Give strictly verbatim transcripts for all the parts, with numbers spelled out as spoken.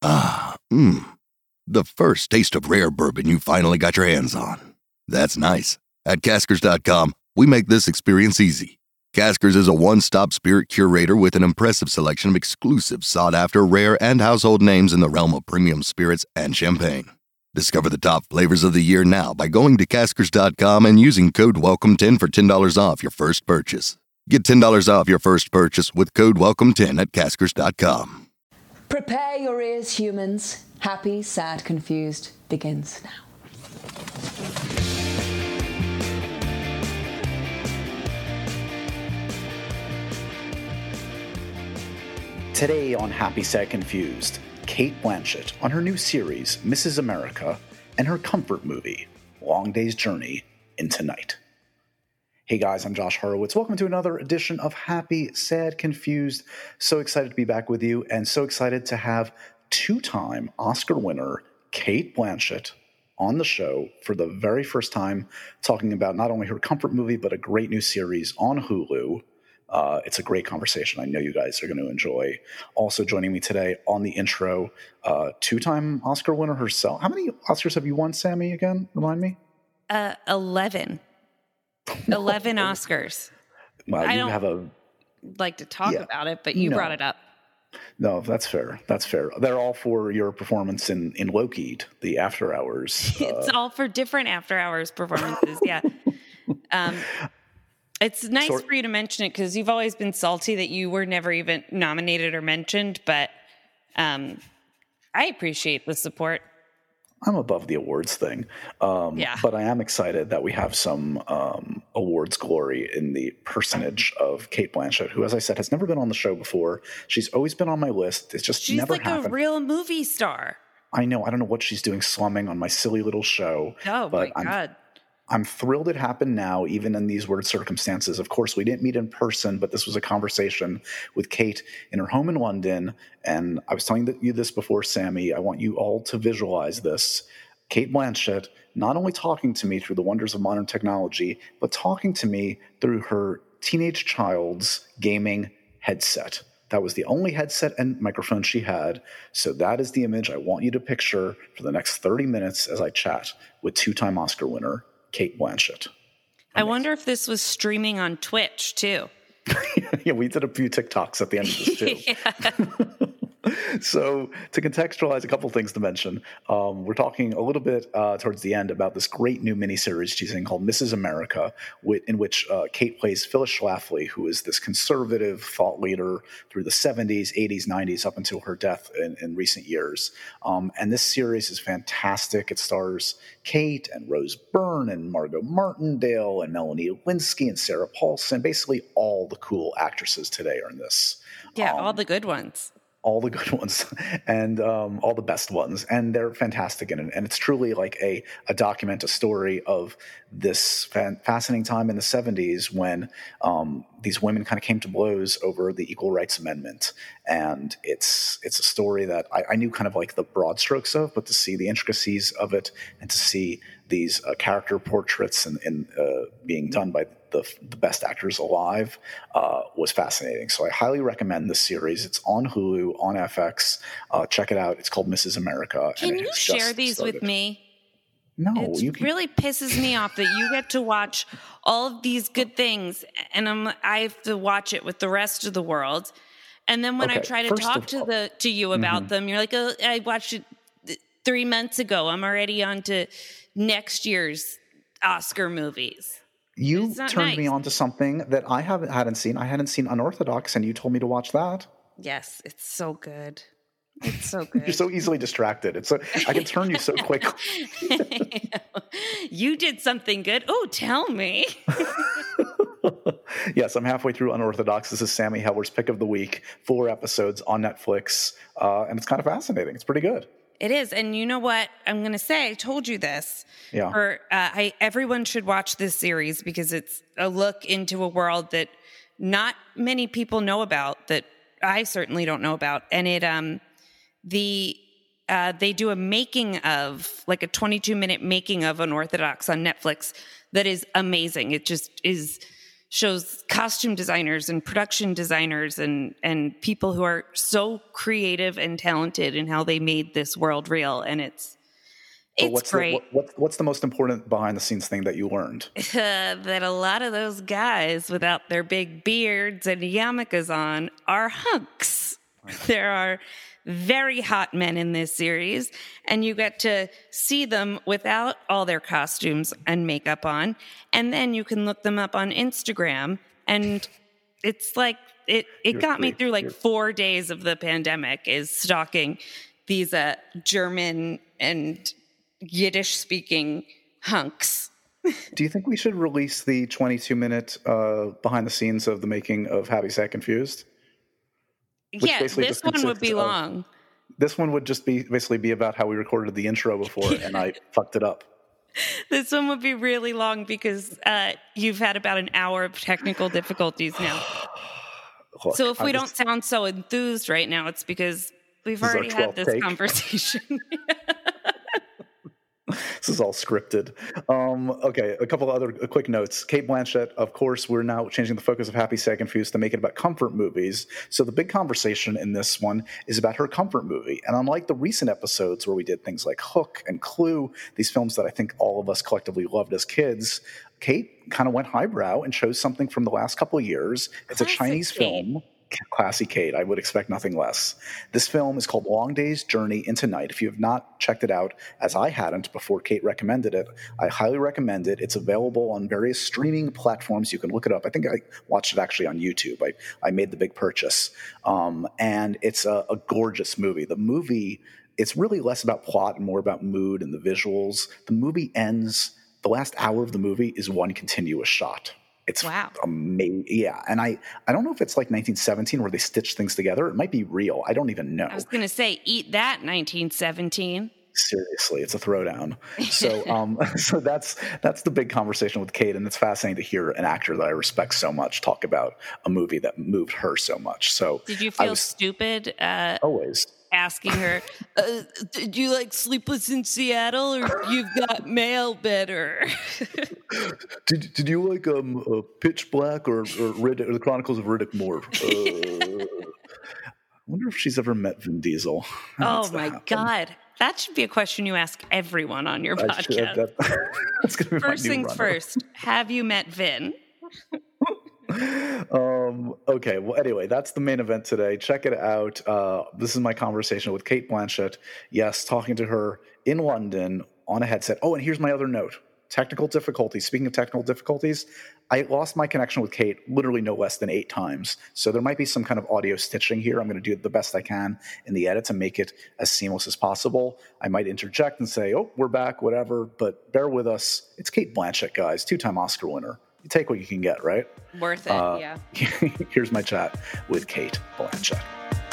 Ah, mmm. The first taste of rare bourbon you finally got your hands on. That's nice. At Caskers dot com, we make this experience easy. Caskers is a one-stop spirit curator with an impressive selection of exclusive, sought-after, rare, and household names in the realm of premium spirits and champagne. Discover the top flavors of the year now by going to Caskers dot com and using code welcome ten for ten dollars off your first purchase. Get ten dollars off your first purchase with code welcome ten at Caskers dot com. Prepare your ears, humans. Happy, Sad, Confused begins now. Today on Happy, Sad, Confused, Cate Blanchett on her new series, Missus America, and her comfort movie, Long Day's Journey into Night. Hey guys, I'm Josh Horowitz. Welcome to another edition of Happy, Sad, Confused. So excited to be back with you, and so excited to have two-time Oscar winner Cate Blanchett on the show for the very first time, talking about not only her comfort movie, but a great new series on Hulu. Uh, it's a great conversation. I know you guys are going to enjoy. Also joining me today on the intro, uh, two-time Oscar winner herself. How many Oscars have you won, Sammy, again? Remind me. Uh, eleven. eleven Oscars. Well, I you don't have a like to talk yeah, about it, but you no. brought it up. No, that's fair. That's fair. They're all for your performance in, in Loki, the After Hours. It's uh, all for different After Hours performances, yeah. Um, it's nice Sort- for you to mention it because you've always been salty that you were never even nominated or mentioned, but um, I appreciate the support. I'm above the awards thing. Um, Yeah. But I am excited that we have some um, awards glory in the personage of Cate Blanchett, who, as I said, has never been on the show before. She's always been on my list. It's just She's never like happened. a real movie star. I know. I don't know what she's doing slumming on my silly little show. Oh, but my I'm, God. I'm thrilled it happened now, even in these weird circumstances. Of course, we didn't meet in person, but this was a conversation with Cate in her home in London. And I was telling you this before, Sammy. I want you all to visualize this. Cate Blanchett not only talking to me through the wonders of modern technology, but talking to me through her teenage child's gaming headset. That was the only headset and microphone she had. So that is the image I want you to picture for the next thirty minutes as I chat with two-time Oscar winner Cate Blanchett. I wonder if this was streaming on Twitch, too. Yeah, we did a few TikToks at the end of this, too. Yeah. So to contextualize a couple things to mention, um, we're talking a little bit uh, towards the end about this great new miniseries she's in called Missus America, in which uh, Cate plays Phyllis Schlafly, who is this conservative thought leader through the seventies, eighties, nineties, up until her death in, in recent years. Um, and this series is fantastic. It stars Cate and Rose Byrne and Margot Martindale and Melanie Lewinsky and Sarah Paulson. Basically, all the cool actresses today are in this. Yeah, Um, all the good ones. all the good ones and um, all the best ones. And they're fantastic in it. And it's truly like a, a document, a story of this fan, fascinating time in the seventies when um, these women kind of came to blows over the Equal Rights Amendment. And it's it's a story that I, I knew kind of like the broad strokes of, but to see the intricacies of it and to see these uh, character portraits and, and uh, being done by the, the best actors alive uh, was fascinating. So I highly recommend this series. It's on Hulu, on F X. Uh, check it out. It's called Missus America. Can and it you has share just these started. with me? No, It you can. really pisses me off that you get to watch all of these good things, and I'm I have to watch it with the rest of the world. And then when I Okay, try to first talk of to all- the to you about them, you're like, oh, I watched it th- three months ago. I'm already on to next year's Oscar movies. You It's not turned me nice. on to something that I haven't hadn't seen. I hadn't seen Unorthodox, and you told me to watch that. Yes, it's so good. It's so good. You're so easily distracted. It's so I can turn you so quickly. You did something good. Oh, tell me. Yes, I'm halfway through Unorthodox. This is Sammy Heller's pick of the week. Four episodes on Netflix, uh, and it's kind of fascinating. It's pretty good. It is. And you know what I'm going to say? I told you this. Yeah. For, uh, I, everyone should watch this series because it's a look into a world that not many people know about, that I certainly don't know about. And it, um, the, uh, they do a making of, like a twenty-two minute making of Unorthodox on Netflix that is amazing. It just is shows costume designers and production designers and and people who are so creative and talented in how they made this world real, and it's But it's what's great. The, what, what's what's the most important behind the scenes thing that you learned? That a lot of those guys without their big beards and yarmulkes on are hunks. There are very hot men in this series, and you get to see them without all their costumes and makeup on, and then you can look them up on Instagram, and it's like it it You're got me great. through like You're- four days of the pandemic is stalking these uh, German and Yiddish speaking hunks. Do you think we should release the twenty-two minute uh, behind the scenes of the making of Happy Sad Confused? Which Yeah, basically this just one would consists be of- long. This one would just be basically be about how we recorded the intro before and I fucked it up. This one would be really long because uh, you've had about an hour of technical difficulties now. Look, So if I we just- don't sound so enthused right now, it's because we've This is our already had twelfth this take. conversation. This is all scripted. Um, okay, a couple of other uh, quick notes. Cate Blanchett, of course, we're now changing the focus of Happy, Sad, Confused to make it about comfort movies. So the big conversation in this one is about her comfort movie. And unlike the recent episodes where we did things like Hook and Clue, these films that I think all of us collectively loved as kids, Cate kind of went highbrow and chose something from the last couple of years. It's a Classic Chinese Cate. film. Classy Cate. I would expect nothing less. This film is called Long Day's Journey into Night. If you have not checked it out, as I hadn't before Cate recommended it, I highly recommend it. It's available on various streaming platforms. You can look it up. I think I watched it actually on YouTube. I, I made the big purchase. Um, and it's a, a gorgeous movie. The movie, it's really less about plot and more about mood and the visuals. The movie ends, the last hour of the movie is one continuous shot. It's Wow. amazing. Yeah. And I, I don't know if it's like nineteen seventeen where they stitch things together. It might be real. I don't even know. I was going to say, eat that, nineteen seventeen. Seriously, it's a throwdown. So, um, so that's that's the big conversation with Cate, and it's fascinating to hear an actor that I respect so much talk about a movie that moved her so much. So, Did you I feel was stupid uh, always. asking her, uh, did you like Sleepless in Seattle or You've Got Mail better? Did Did you like um uh, Pitch Black or or, Riddick, or the Chronicles of Riddick Moore? Uh, I wonder if she's ever met Vin Diesel. That Oh needs to my happen. God. That should be a question you ask everyone on your I should- podcast. that- that's gonna be my First new things runner. first, have you met Vin? um, okay. Well, anyway, that's the main event today. Check it out. Uh, this is my conversation with Cate Blanchett. Yes, talking to her in London on a headset. Oh, and here's my other note. Technical difficulties. Speaking of technical difficulties, I lost my connection with Cate literally no less than eight times. So there might be some kind of audio stitching here. I'm going to do the best I can in the edit to make it as seamless as possible. I might interject and say, oh, we're back, whatever. But bear with us. It's Cate Blanchett, guys. Two-time Oscar winner. You take what you can get, right? Worth it, Uh, yeah. Here's my chat with Cate Blanchett.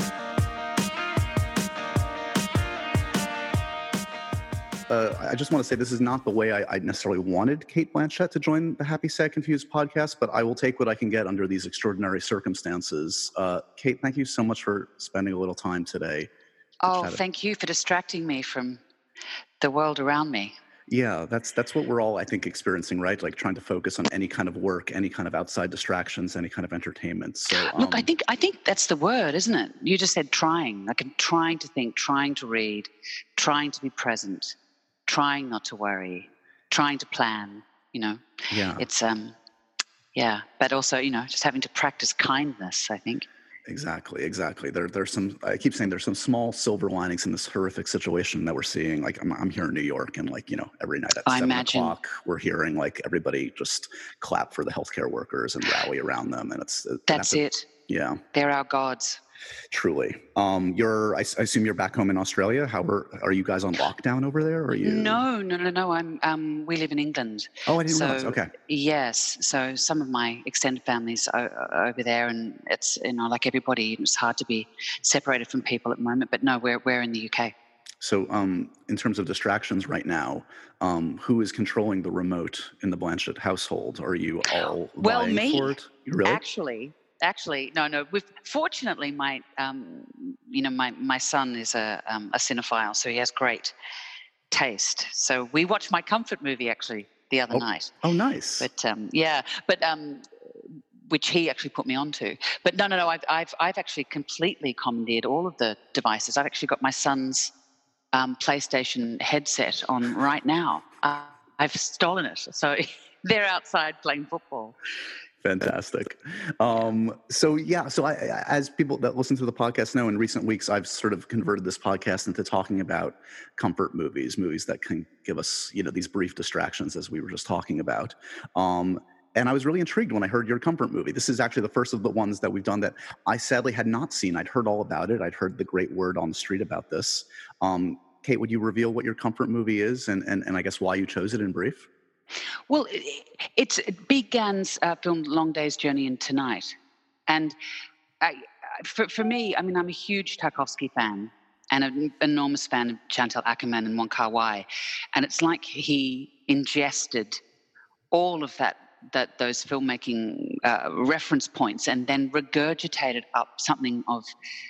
Uh, I just want to say this is not the way I, I necessarily wanted Cate Blanchett to join the Happy, Sad, Confused podcast, but I will take what I can get under these extraordinary circumstances. Uh, Cate, thank you so much for spending a little time today. to Oh, chat. thank you for distracting me from the world around me. Yeah, that's that's what we're all, I think, experiencing, right? Like trying to focus on any kind of work, any kind of outside distractions, any kind of entertainment. So, Look, I um, think I think that's the word, isn't it? You just said trying. Like I'm trying to think, trying to read, trying to be present, trying not to worry, trying to plan. You know, yeah. it's um, yeah, but also you know, just having to practice kindness. I think. Exactly, exactly. There, there's some. I keep saying there's some small silver linings in this horrific situation that we're seeing. Like I'm, I'm here in New York, and like you know, every night at I seven imagine. o'clock, we're hearing like everybody just clap for the healthcare workers and rally around them, and it's it- That's after- it. Yeah, They're our gods. truly. Um, you're. I, s- I assume you're back home in Australia. How are are you guys on lockdown over there? Or are you? No, no, no, no. I'm. Um, we live in England. Oh, I didn't so, realize. Okay. Yes. So some of my extended families are, are over there, and it's you know like everybody, it's hard to be separated from people at the moment. But no, we're we're in the U K. So, um, in terms of distractions right now, um, who is controlling the remote in the Blanchett household? Are you all Well, vying me. for it? You really? Actually, actually, no, no. We've, fortunately, my um, you know my my son is a um, a cinephile, so he has great taste. So we watched my comfort movie actually the other Oh. night. oh, nice. But um, yeah, but um, which he actually put me onto. But no, no, no, I've, I've, I've actually completely commandeered all of the devices. I've actually got my son's um, PlayStation headset on right now. Uh, I've stolen it. So they're outside playing football. Fantastic. Um, so yeah, so I, as people that listen to the podcast know, in recent weeks, I've sort of converted this podcast into talking about comfort movies, movies that can give us, you know, these brief distractions, as we were just talking about. Um, and I was really intrigued when I heard your comfort movie. This is actually the first of the ones that we've done that I sadly had not seen. I'd heard all about it. I'd heard the great word on the street about this. Um, Kate, would you reveal what your comfort movie is, and, and, and I guess why you chose it in brief? Well, it's Big Gan's uh, film Long Day's Journey into Tonight. And I, for, for me, I mean, I'm a huge Tarkovsky fan and an enormous fan of Chantal Akerman and Wong Kar-wai. And it's like he ingested all of that, that those filmmaking uh, reference points and then regurgitated up something of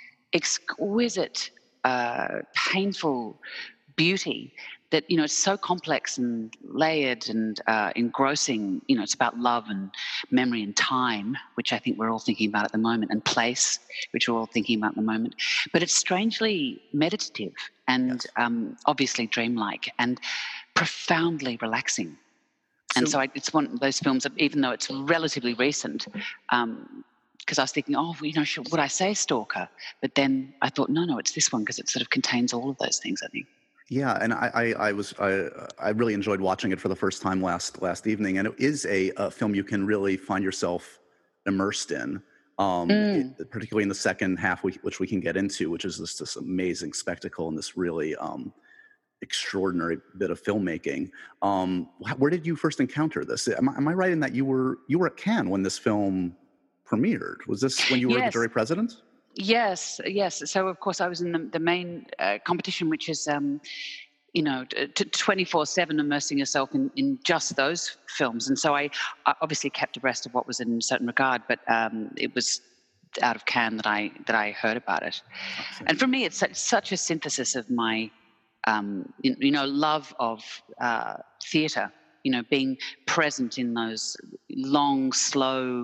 exquisite, uh, painful beauty that, you know, it's so complex and layered and uh, engrossing. You know, it's about love and memory and time, which I think we're all thinking about at the moment, and place, which we're all thinking about at the moment. But it's strangely meditative and yes. um, obviously dreamlike and profoundly relaxing. So, and so I, it's one of those films that, even though it's relatively recent, um, because I was thinking, oh, you know, should, would I say Stalker? But then I thought, no, no, it's this one because it sort of contains all of those things, I think. Yeah, and I, I, I was I, I really enjoyed watching it for the first time last last evening, and it is a, a film you can really find yourself immersed in, um, mm. it, particularly in the second half, we, which we can get into, which is this, this amazing spectacle and this really um, extraordinary bit of filmmaking. Um, where did you first encounter this? Am I, am I right in that you were you were at Cannes when this film premiered? Was this when you were yes. the jury president? Yes, yes. So, of course, I was in the, the main uh, competition, which is, um, you know, twenty-four seven immersing yourself in, in just those films. And so I, I obviously kept abreast of what was in a certain regard, but um, it was out of Cannes that I that I heard about it. Awesome. And for me, it's such, such a synthesis of my, um, you, you know, love of uh, theatre, you know, being present in those long, slow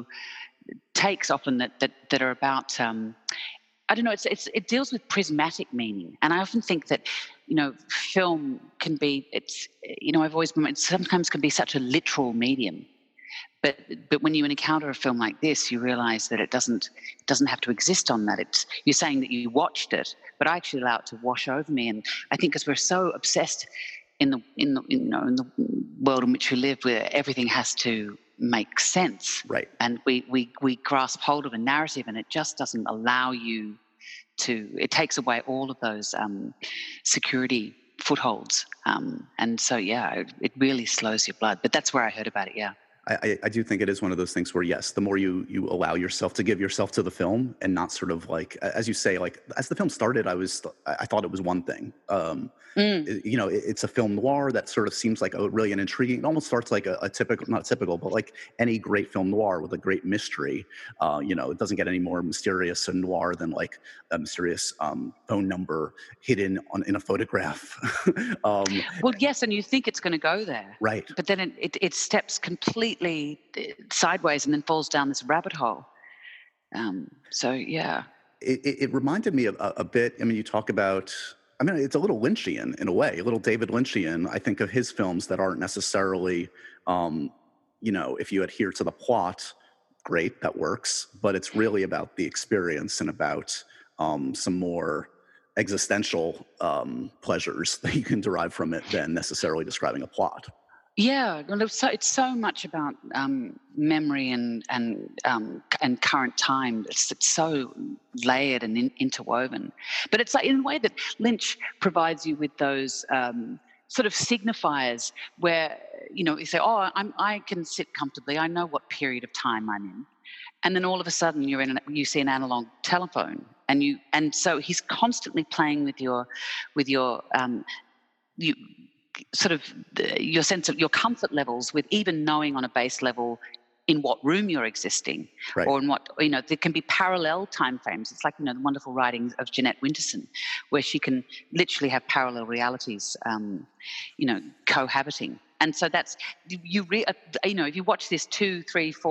takes often that that, that are about, um, I don't know, it's, it's it deals with prismatic meaning. And I often think that, you know, film can be, it's, you know, I've always been, it sometimes can be such a literal medium. But but when you encounter a film like this, you realize that it doesn't it doesn't have to exist on that. It's, you're saying that you watched it, but I actually allow it to wash over me. And I think because we're so obsessed in the in the you know in the world in which we live, where everything has to make sense, right? And we we we grasp hold of a narrative, and it just doesn't allow you to. It takes away all of those um, security footholds, um, and so yeah, it, it really slows your blood. But that's where I heard about it. Yeah. I, I do think it is one of those things where, yes, the more you you allow yourself to give yourself to the film and not sort of like, as you say, like as the film started, I was I thought it was one thing. Um, mm. it, you know, it, it's a film noir that sort of seems like a really an intriguing. It almost starts like a, a typical, not typical, but like any great film noir with a great mystery. Uh, you know, it doesn't get any more mysterious and noir than like a mysterious um, phone number hidden on in a photograph. um, well, yes, and you think it's going to go there, right? But then it it, it steps completely sideways and then falls down this rabbit hole. Um, so, yeah. It, it, it reminded me of a, a bit, I mean, you talk about, I mean, it's a little Lynchian in a way, a little David Lynchian. I think of his films that aren't necessarily, um, you know, if you adhere to the plot, great, that works. But it's really about the experience and about um, some more existential um, pleasures that you can derive from it than necessarily describing a plot. Yeah, well, it's so, it's so much about um, memory and and um, and current time. It's, it's so layered and in, interwoven. But it's like in a way that Lynch provides you with those um, sort of signifiers where, you know, you say, oh, I'm, I can sit comfortably. I know what period of time I'm in. And then all of a sudden you're in an, you see an analog telephone, and you and so he's constantly playing with your with your um, you. sort of the, your sense of your comfort levels with even knowing on a base level in what room you're existing, right. Or in what, you know, there can be parallel time frames. It's like, you know, the wonderful writings of Jeanette Winterson, where she can literally have parallel realities, um, you know, cohabiting. And so that's, you re, you know, if you watch this two, three, four,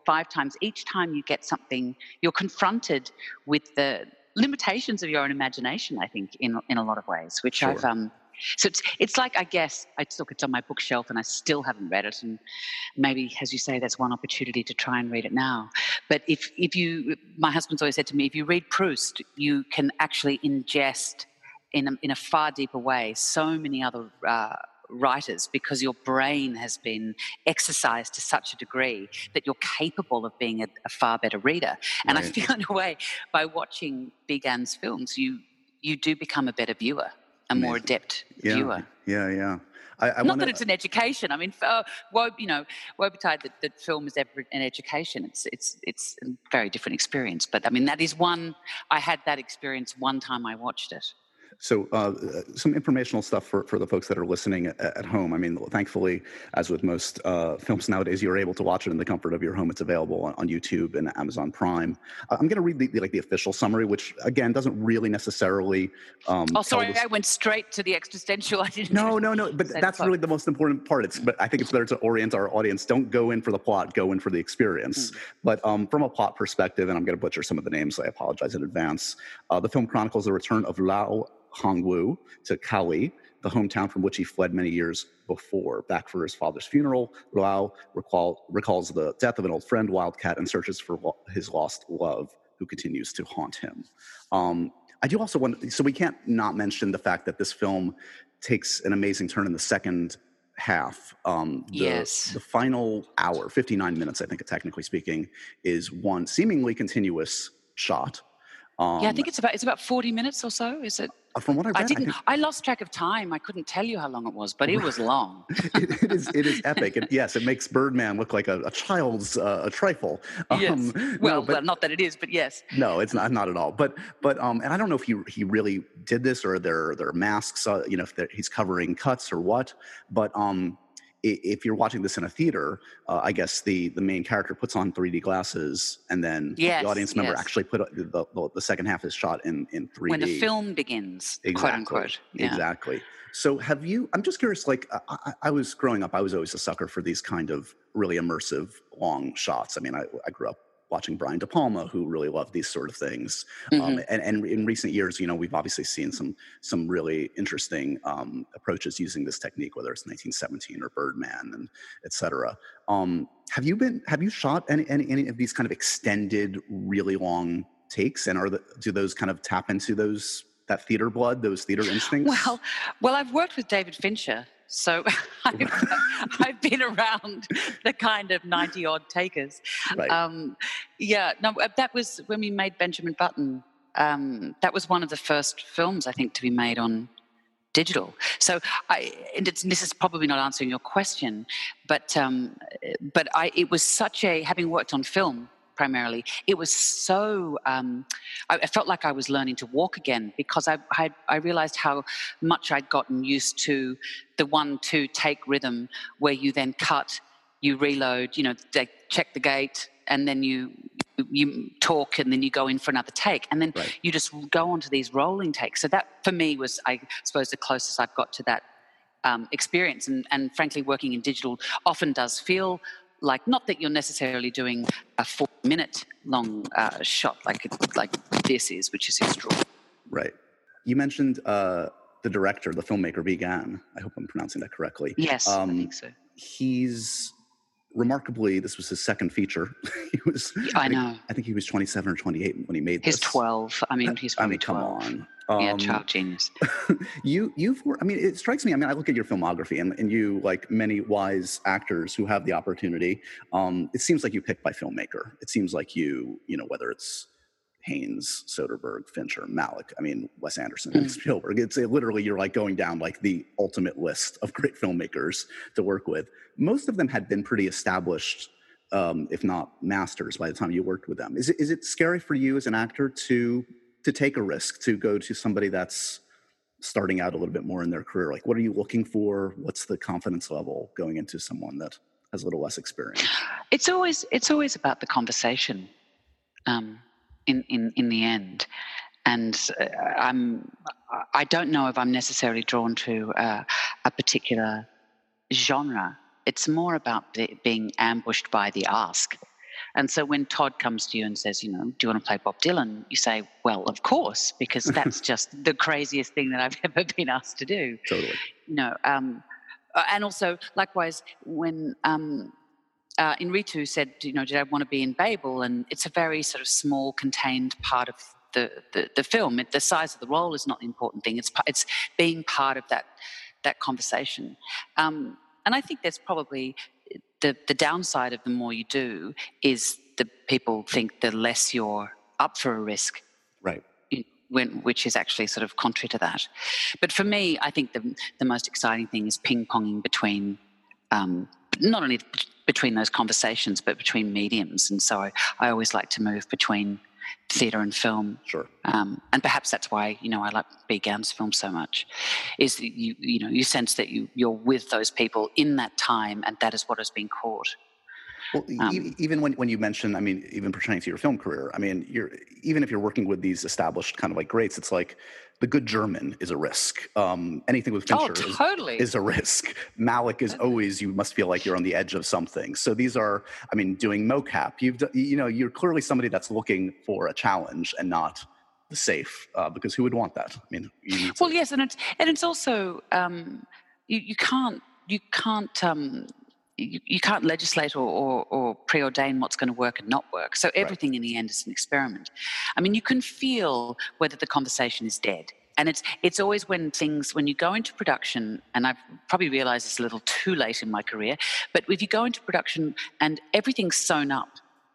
five times, each time you get something, you're confronted with the limitations of your own imagination, I think, in in a lot of ways, which Sure. I've um so it's it's like, I guess, I look, it's on my bookshelf and I still haven't read it, and maybe, as you say, that's one opportunity to try and read it now. But if if you, my husband's always said to me, if you read Proust, you can actually ingest in a, in a far deeper way so many other uh, writers, because your brain has been exercised to such a degree that you're capable of being a, a far better reader. And I Right. feel, in a way, by watching Big Anne's films, you you do become a better viewer, a more Amazing. adept Yeah, viewer. yeah, yeah. I, I Not want that to. it's an education. I mean, uh, woe, you know, woe betide that, that film is ever an education. It's it's it's a very different experience. But I mean, that is one. I had that experience one time I watched it. So uh, some informational stuff for, for the folks that are listening at, at home. I mean, thankfully, as with most uh, films nowadays, you're able to watch it in the comfort of your home. It's available on, on YouTube and Amazon Prime. Uh, I'm going to read the, the like the official summary, which again doesn't really necessarily. Um, Oh, sorry, tell the- I went straight to the existential. I didn't. No, no, no. But say that's the really the most important part. It's, but I think it's better to orient our audience. Don't go in for the plot. Go in for the experience. Mm. But um, from a plot perspective, and I'm going to butcher some of the names, so I apologize in advance. Uh, the film chronicles the return of Lao Hongwu to Cali, the hometown from which he fled many years before. Back for his father's funeral, Lao recall, recalls the death of an old friend, Wildcat, and searches for lo- his lost love, who continues to haunt him. Um, I do also want, so we can't not mention the fact that this film takes an amazing turn in the second half. Um, the, Yes. the final hour, fifty-nine minutes, I think, technically speaking, is one seemingly continuous shot. Um, Yeah, I think it's about it's about forty minutes or so. Is it? From what I read, I didn't. I think I lost track of time. I couldn't tell you how long it was, but it was long. it, it is it is epic. And yes, it makes Birdman look like a, a child's uh, a trifle. Yes. Um, Well, no, but, well, not that it is, but yes. no, it's not not at all. But but um, and I don't know if he he really did this, or there there are masks. Uh, you know, if he's covering cuts or what. But um, if you're watching this in a theater, uh, I guess the the main character puts on three D glasses, and then Yes, the audience member yes. actually put the, the the second half is shot in in three D. When the film begins, Exactly. quote unquote. Yeah. Exactly. So have you, I'm just curious, like I, I, I was growing up, I was always a sucker for these kind of really immersive long shots. I mean, I, I grew up watching Brian De Palma, who really loved these sort of things. Mm-hmm. Um, and, and in recent years, you know, we've obviously seen some some really interesting um, approaches using this technique, whether it's nineteen seventeen or Birdman and et cetera. Um, have you been, have you shot any, any, any of these kind of extended, really long takes? And are the, do those kind of tap into those, that theater blood, those theater instincts? Well, well, I've worked with David Fincher, so I've, I've been around the kind of ninety odd takers. Right. Um, yeah, no, that was when we made Benjamin Button. Um, that was one of the first films, I think, to be made on digital. So I, and it's, this is probably not answering your question, but um, but I, it was such a, having worked on film primarily, it was so, um, I, I felt like I was learning to walk again, because I, I, I realized how much I'd gotten used to the one, two take rhythm, where you then cut, you reload, you know, they check the gate, and then you you talk, and then you go in for another take, and then Right. you just go on to these rolling takes. So that, for me, was, I suppose, the closest I've got to that um, experience. And, and frankly, working in digital often does feel like, not that you're necessarily doing a four-minute long uh, shot like it, like this is, which is extraordinary. Right. You mentioned uh, the director, the filmmaker, Vigan. I hope I'm pronouncing that correctly. Yes, Um, I think so. He's remarkably, this was his second feature. he was. I think, know. I think he was twenty-seven or twenty-eight when he made He's this. twelve. I mean, he's I probably mean, come twelve. on. Yeah, Um, child genius. you, you've. I mean, it strikes me. I mean, I look at your filmography, and, and you, like many wise actors who have the opportunity. Um, it seems like you pick by filmmaker. It seems like you, you know, whether it's Haynes, Soderbergh, Fincher, Malick, I mean, Wes Anderson, and Spielberg. It's it, literally, you're like going down like the ultimate list of great filmmakers to work with. Most of them had been pretty established, um, if not masters, by the time you worked with them. Is it is it scary for you as an actor to to take a risk, to go to somebody that's starting out a little bit more in their career? Like, what are you looking for? What's the confidence level going into someone that has a little less experience? It's always it's always about the conversation. Um, in, in, in the end. And uh, I'm, I don't know if I'm necessarily drawn to uh, a particular genre. It's more about be, being ambushed by the ask. And so when Todd comes to you and says, you know, do you want to play Bob Dylan? You say, well, of course, because that's just the craziest thing that I've ever been asked to do. Totally. You know, um, and also, likewise, when um, uh, Inritu said, you know, did I want to be in Babel? And it's a very sort of small, contained part of the, the, the film. It, the size of the role is not the important thing. It's, it's being part of that, that conversation. Um, and I think there's probably... The, the downside of the more you do is the people think the less you're up for a risk. Right. When, which is actually sort of contrary to that. But for me, I think the, the most exciting thing is ping-ponging between, um, not only between those conversations, but between mediums. And so I, I always like to move between theatre and film. Sure. Um, and perhaps that's why, you know, I like B. Gann's film so much, is that you, you know, you sense that you, you're with those people in that time, and that is what has been caught. Well, um, e- even when, when you mention, I mean, even pertaining to your film career, I mean, you're even if you're working with these established kind of like greats, it's like The Good German is a risk. Um, anything with Fincher oh, totally. is, is a risk. Malick is always, you must feel like you're on the edge of something. So these are, I mean, doing mocap, you've, you know, you're clearly somebody that's looking for a challenge and not the safe, uh, because who would want that? I mean, you need to... well, yes, and it's and it's also um, you, you can't you can't. Um, You, you can't legislate or, or, or preordain what's going to work and not work. So everything right. in the end is an experiment. I mean, you can feel whether the conversation is dead. And it's it's always when things, when you go into production, and I've probably realised it's a little too late in my career, but if you go into production and everything's sewn up,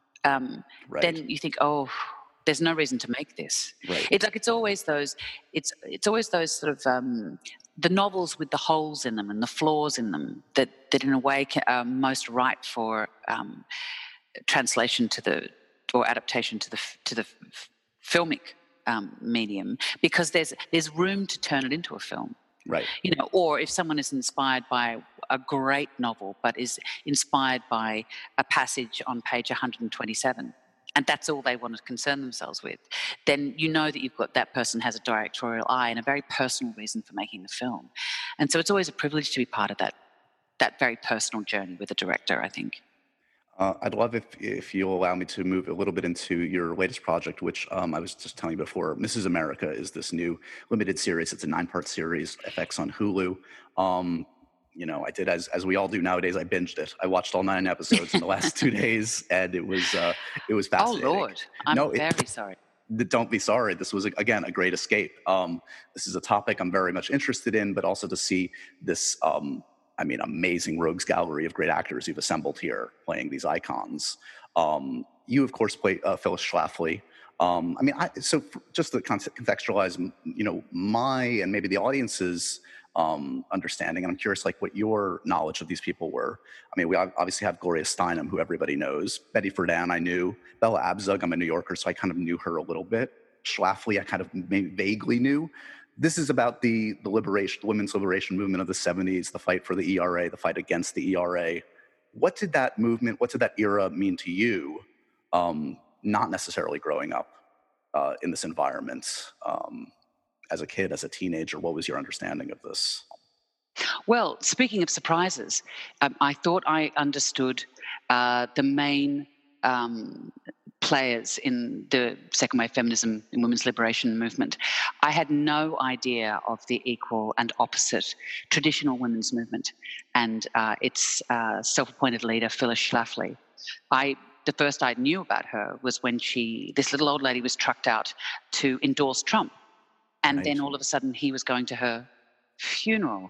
um, right. then you think, oh, there's no reason to make this. Right. It's like it's always those, it's it's always those sort of... Um, the novels with the holes in them and the flaws in them that, that in a way are most ripe for um, translation to the or adaptation to the to the filmic um, medium, because there's there's room to turn it into a film. Right. You know, or if someone is inspired by a great novel but is inspired by a passage on page one hundred twenty-seven, and that's all they want to concern themselves with, then you know that you've got that person has a directorial eye and a very personal reason for making the film. And so it's always a privilege to be part of that that very personal journey with a director, I think. Uh, I'd love if if you'll allow me to move a little bit into your latest project, which um, I was just telling you before. Missus America is this new limited series. It's a nine-part series, F X on Hulu. Um, You know, I did as as we all do nowadays. I binged it. I watched all nine episodes in the last two days, and it was uh, it was fascinating. Oh Lord, I'm no, very it, sorry. Don't be sorry. This was again a great escape. Um, this is a topic I'm very much interested in, but also to see this, um, I mean, amazing rogues gallery of great actors you've assembled here playing these icons. Um, you, of course, play uh, Phyllis Schlafly. Um, I mean, I, so for, just to contextualize, you know, my and maybe the audience's um, understanding, and I'm curious, like, what your knowledge of these people were. I mean, we obviously have Gloria Steinem, who everybody knows. Betty Friedan, I knew. Bella Abzug, I'm a New Yorker, so I kind of knew her a little bit. Schlafly, I kind of maybe vaguely knew. This is about the the liberation, the women's liberation movement of the seventies, the fight for the E R A, the fight against the E R A. What did that movement, what did that era mean to you? Um, not necessarily growing up uh, in this environment. Um, as a kid, as a teenager, what was your understanding of this? Well, speaking of surprises, um, I thought I understood uh, the main um, players in the second wave feminism and women's liberation movement. I had no idea of the equal and opposite traditional women's movement and uh, its uh, self-appointed leader, Phyllis Schlafly. I The first I knew about her was when she, this little old lady, was trucked out to endorse Trump. And right. then all of a sudden he was going to her funeral.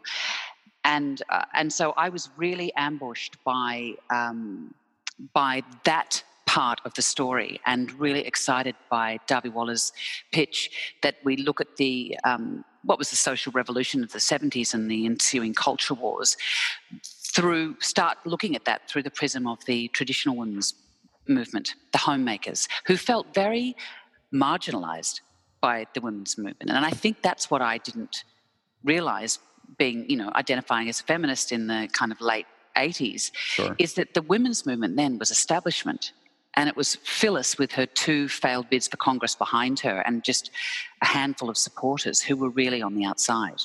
And uh, and so I was really ambushed by um, by that part of the story, and really excited by Darby Waller's pitch that we look at the um, what was the social revolution of the seventies and the ensuing culture wars through, start looking at that through the prism of the traditional women's movement, the homemakers, who felt very marginalized by the women's movement. And I think that's what I didn't realize, being, you know, identifying as a feminist in the kind of late eighties, sure. is that the women's movement then was establishment. And it was Phyllis with her two failed bids for Congress behind her and just a handful of supporters who were really on the outside.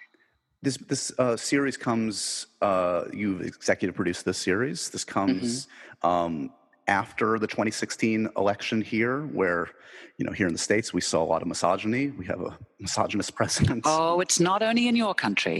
This this uh, series comes, uh, you've executive produced this series. This comes mm-hmm. um, after the twenty sixteen election here, where, you know, here in the States, we saw a lot of misogyny. We have a misogynist president. Oh, it's not only in your country.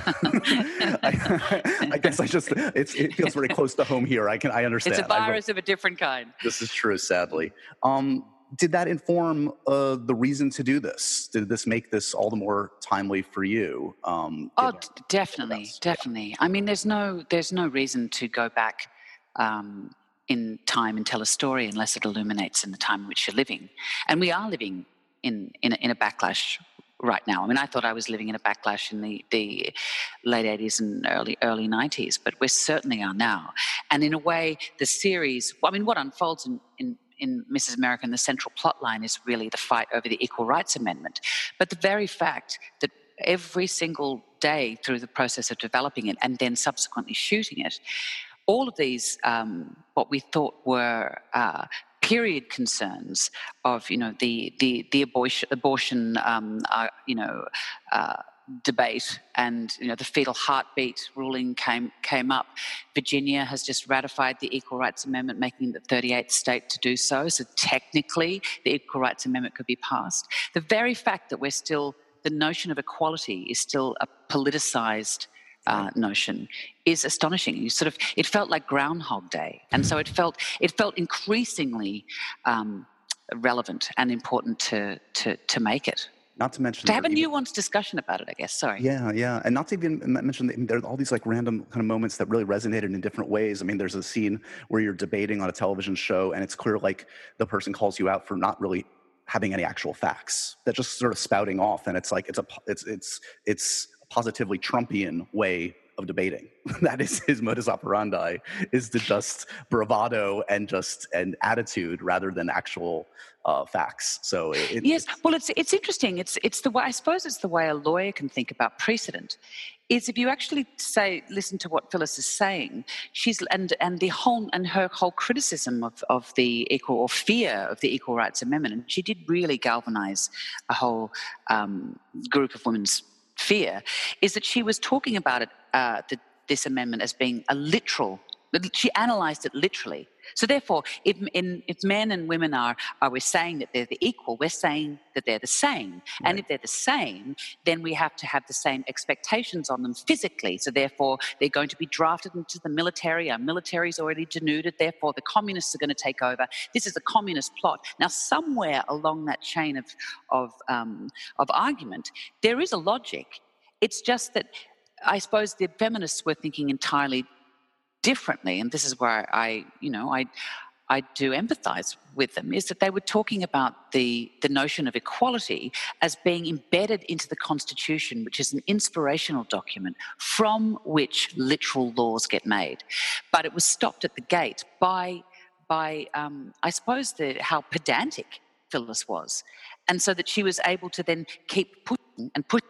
I, I guess I just, it's, it feels very close to home here. I can, I understand. It's a virus of a different kind. This is true, sadly. Um, did that inform uh, the reason to do this? Did this make this all the more timely for you? Um, oh, d- definitely, definitely. Yeah. I mean, there's no, there's no reason to go back um, in time and tell a story unless it illuminates in the time in which you're living. And we are living in in a, in a backlash right now. I mean, I thought I was living in a backlash in the, the late eighties and early early nineties, but we certainly are now. And in a way, the series, I mean, what unfolds in, in, in Missus America and the central plot line is really the fight over the Equal Rights Amendment. But the very fact that every single day through the process of developing it and then subsequently shooting it, all of these, um, what we thought were uh, period concerns of, you know, the the the abortion, abortion um, uh, you know, uh, debate, and you know, the fetal heartbeat ruling came came up. Virginia has just ratified the Equal Rights Amendment, making it the thirty-eighth state to do so. So technically, the Equal Rights Amendment could be passed. The very fact that we're still, the notion of equality is still a politicized Uh, notion is astonishing. You sort of, it felt like Groundhog Day, and so it felt it felt increasingly um, relevant and important to to to make it. Not to mention to have a even, nuanced discussion about it, I guess. Sorry. Yeah, yeah, and not to even mention that there are all these like random kind of moments that really resonated in different ways. I mean, there's a scene where you're debating on a television show, and it's clear like the person calls you out for not really having any actual facts. They're just sort of spouting off, and it's like it's a it's it's it's positively Trumpian way of debating. That is his modus operandi, is to just bravado and just an attitude rather than actual uh, facts. So it, yes, it's, well, it's it's interesting. It's it's the way, I suppose it's the way a lawyer can think about precedent. Is if you actually say, listen to what Phyllis is saying, she's and and the whole and her whole criticism of, of the equal or fear of the Equal Rights Amendment, and she did really galvanize a whole um, group of women's fear, is that she was talking about it, uh, the, this amendment, as being a literal. She analysed it literally. So therefore, if, in, if men and women are, are we're saying that they're the equal, we're saying that they're the same. Right. And if they're the same, then we have to have the same expectations on them physically. So therefore, they're going to be drafted into the military. Our military is already denuded. Therefore, the communists are going to take over. This is a communist plot. Now, somewhere along that chain of of um, of argument, there is a logic. It's just that I suppose the feminists were thinking entirely differently, and this is where I, you know, I, I do empathise with them, is that they were talking about the the notion of equality as being embedded into the Constitution, which is an inspirational document from which literal laws get made. But it was stopped at the gate by, by um, I suppose, the, how pedantic Phyllis was, and so that she was able to then keep pushing and pushing.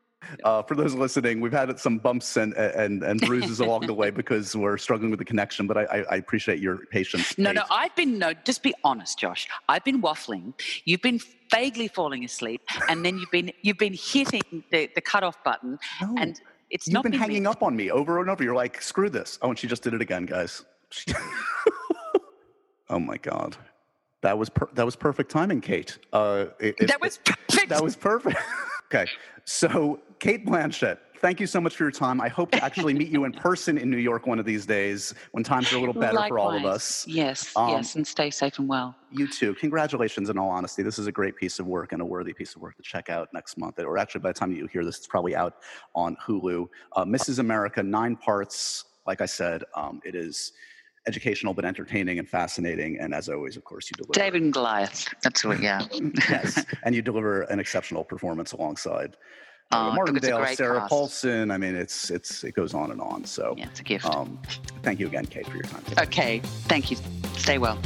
Uh, for those listening, we've had some bumps and and, and bruises along the way because we're struggling with the connection, but I, I appreciate your patience. No, Kate. no, I've been, no, just be honest, Josh. I've been waffling. You've been vaguely falling asleep, and then you've been you've been hitting the, the cutoff button, no, and it's you've not been, been hanging me. up on me over and over. You're like, screw this. Oh, and she just did it again, guys. Oh, my God. That was per- that was perfect timing, Kate. Uh, it, it, that was perfect. That was perfect. Okay, so Cate Blanchett, thank you so much for your time. I hope to actually meet you in person in New York one of these days when times are a little better Likewise. for all of us. Yes, Um, yes, and stay safe and well. You too. Congratulations, in all honesty. This is a great piece of work and a worthy piece of work to check out next month. Or actually, by the time you hear this, it's probably out on Hulu. Uh, Missus America, nine parts. Like I said, um, it is educational but entertaining and fascinating. And as always, of course, you deliver. David and Goliath. That's what, yeah. Yes, and you deliver an exceptional performance alongside uh, Oh, Martindale, look, it's a great Sarah cast. Paulson. I mean, it's it's it goes on and on. So Yeah, it's a gift. Um, thank you again, Kate, for your time today. Okay, thank you. Stay well.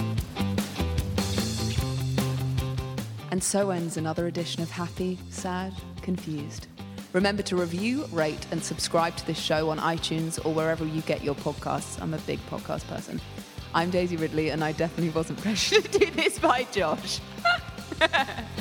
And so ends another edition of Happy, Sad, Confused. Remember to review, rate, and subscribe to this show on iTunes or wherever you get your podcasts. I'm a big podcast person. I'm Daisy Ridley, and I definitely wasn't pressured to do this by Josh.